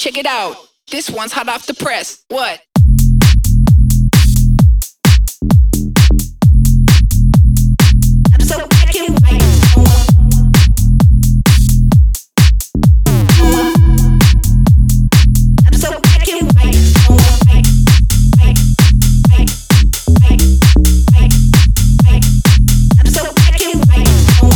Check it out. This one's hot off the press. What? I'm so black and white. I'm so black and white. I'm so black and white.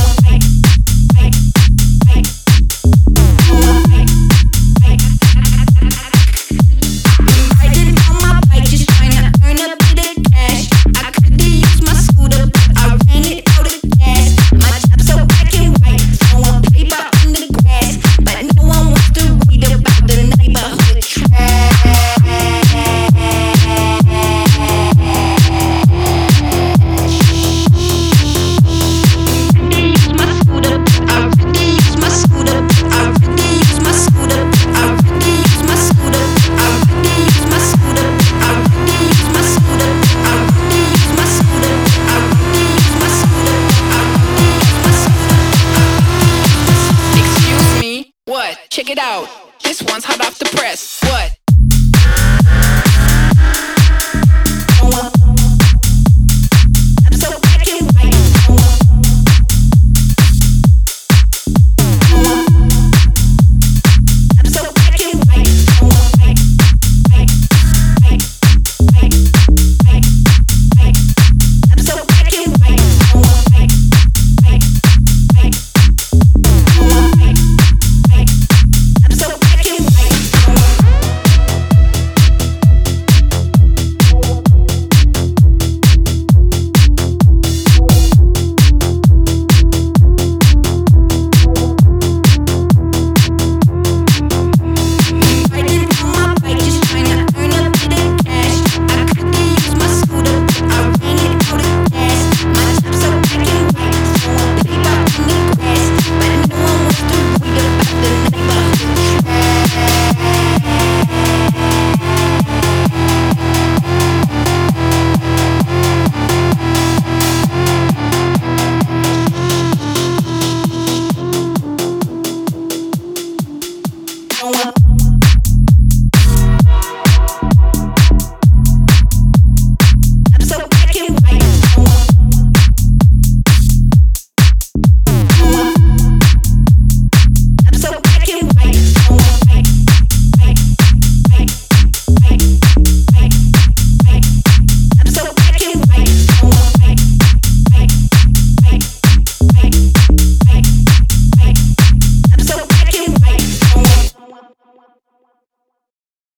Riding on my bike, just trying to earn a bit of cash. I could've used my scooter, but I ran it out of gas. My job's so black and white, throwing paper in the grass, but no one wants to read about the neighborhood trash. What? Check it out. This one's hot off the press. What? I'm so black and white. I'm so black and white. I'm so black and white. Don't